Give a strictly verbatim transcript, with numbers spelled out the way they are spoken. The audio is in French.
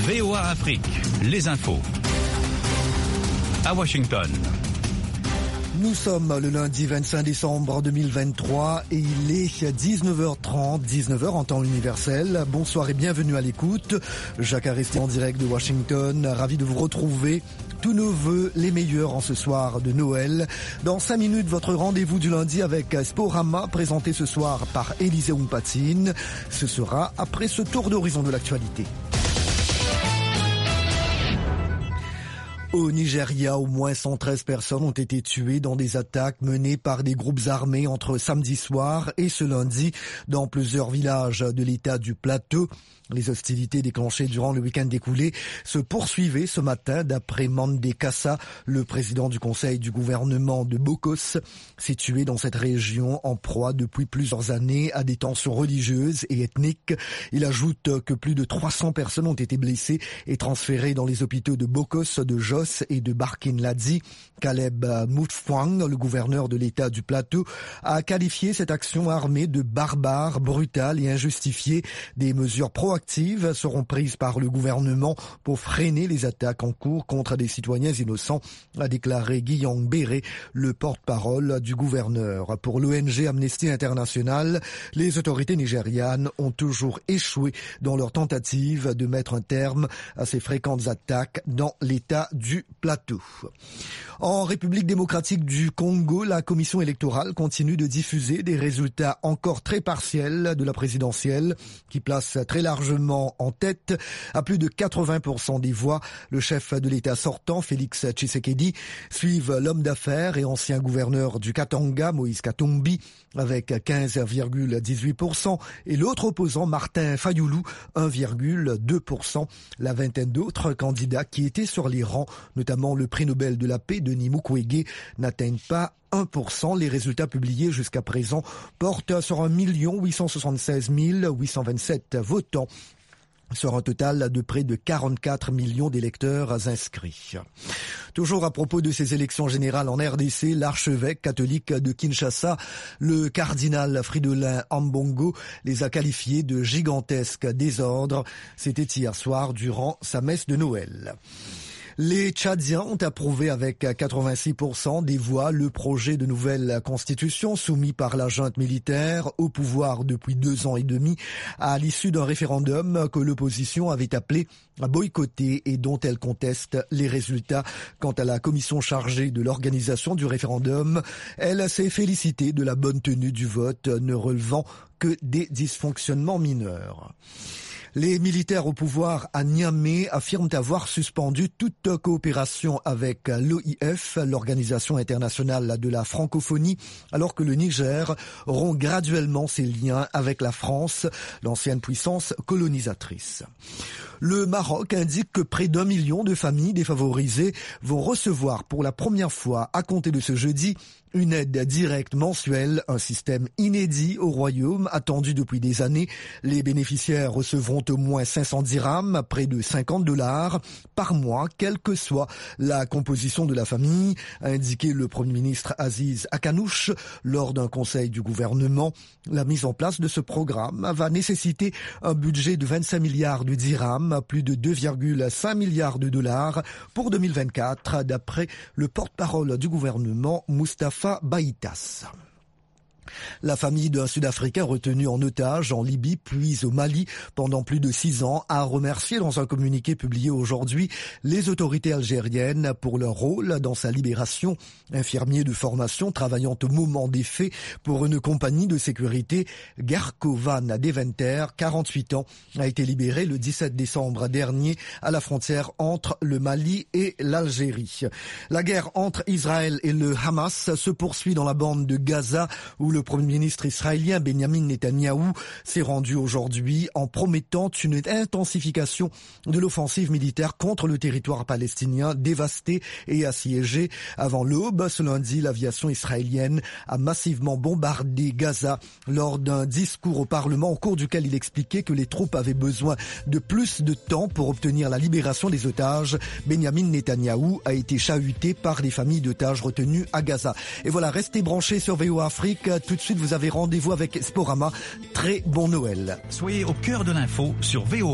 V O A Afrique, les infos. À Washington. Nous sommes le lundi vingt-cinq décembre deux mille vingt-trois et il est dix-neuf heures trente, dix-neuf heures en temps universel. Bonsoir et bienvenue à l'écoute. Jacques Aresti en direct de Washington. Ravi de vous retrouver. Tous nos vœux, les meilleurs en ce soir de Noël. Dans cinq minutes, votre rendez-vous du lundi avec Sporama, présenté ce soir par Élisée Oumpatine. Ce sera après ce tour d'horizon de l'actualité. Au Nigeria, au moins cent treize personnes ont été tuées dans des attaques menées par des groupes armés entre samedi soir et ce lundi dans plusieurs villages de l'État du Plateau. Les hostilités déclenchées durant le week-end écoulé se poursuivaient ce matin d'après Mandé Kassa, le président du conseil du gouvernement de Bokos, situé dans cette région en proie depuis plusieurs années à des tensions religieuses et ethniques. Il ajoute que plus de trois cents personnes ont été blessées et transférées dans les hôpitaux de Bokos, de Jos et de Barkin Ladi. Caleb Mutfwang, le gouverneur de l'État du Plateau, a qualifié cette action armée de barbare, brutale et injustifiée. Des mesures proactives seront prises par le gouvernement pour freiner les attaques en cours contre des citoyens innocents, a déclaré Guillaume Béré, le porte-parole du gouverneur. Pour l'O N G Amnesty International, les autorités nigérianes ont toujours échoué dans leur tentative de mettre un terme à ces fréquentes attaques dans l'État du Plateau. En République démocratique du Congo, la commission électorale continue de diffuser des résultats encore très partiels de la présidentielle qui place très largement en tête à plus de quatre-vingts pour cent des voix. Le chef de l'État sortant, Félix Tshisekedi, suive l'homme d'affaires et ancien gouverneur du Katanga, Moïse Katumbi, avec quinze virgule dix-huit pour cent et l'autre opposant, Martin Fayoulou, un virgule deux pour cent. La vingtaine d'autres candidats qui étaient sur les rangs, notamment le prix Nobel de la paix, Denis Mukwege, n'atteignent pas un pour cent. Les résultats publiés jusqu'à présent portent sur un million huit cent soixante-seize mille huit cent vingt-sept votants, sur un total de près de quarante-quatre millions d'électeurs inscrits. Toujours à propos de ces élections générales en R D C, l'archevêque catholique de Kinshasa, le cardinal Fridolin Ambongo, les a qualifiés de gigantesques désordres. C'était hier soir durant sa messe de Noël. Les Tchadiens ont approuvé avec quatre-vingt-six pour cent des voix le projet de nouvelle constitution soumis par la junte militaire au pouvoir depuis deux ans et demi à l'issue d'un référendum que l'opposition avait appelé à boycotter et dont elle conteste les résultats. Quant à la commission chargée de l'organisation du référendum, elle s'est félicitée de la bonne tenue du vote, ne relevant que des dysfonctionnements mineurs. Les militaires au pouvoir à Niamey affirment avoir suspendu toute coopération avec l'O I F, l'Organisation internationale de la francophonie, alors que le Niger rompt graduellement ses liens avec la France, l'ancienne puissance colonisatrice. Le Maroc indique que près d'un million de familles défavorisées vont recevoir pour la première fois, à compter de ce jeudi, une aide directe mensuelle, un système inédit au royaume, attendu depuis des années. Les bénéficiaires recevront au moins cinq cents dirhams, près de cinquante dollars par mois, quelle que soit la composition de la famille, a indiqué le Premier ministre Aziz Akanouche lors d'un conseil du gouvernement. La mise en place de ce programme va nécessiter un budget de vingt-cinq milliards de dirhams, plus de deux virgule cinq milliards de dollars pour deux mille vingt-quatre, d'après le porte-parole du gouvernement, Moustapha Baïtas. La famille d'un Sud-Africain retenu en otage en Libye puis au Mali pendant plus de six ans a remercié dans un communiqué publié aujourd'hui les autorités algériennes pour leur rôle dans sa libération. Infirmier de formation travaillant au moment des faits pour une compagnie de sécurité, Gerko van Deventer, quarante-huit ans, a été libéré le dix-sept décembre dernier à la frontière entre le Mali et l'Algérie. La guerre entre Israël et le Hamas se poursuit dans la bande de Gaza où le Premier ministre israélien Benjamin Netanyahou s'est rendu aujourd'hui en promettant une intensification de l'offensive militaire contre le territoire palestinien dévasté et assiégé. Avant l'aube, ce lundi, l'aviation israélienne a massivement bombardé Gaza lors d'un discours au Parlement au cours duquel il expliquait que les troupes avaient besoin de plus de temps pour obtenir la libération des otages. Benjamin Netanyahou a été chahuté par des familles d'otages retenus à Gaza. Et voilà, restez branchés sur V O A Afrique. Tout de suite, vous avez rendez-vous avec Sporama. Très bon Noël. Soyez au cœur de l'info sur V O A.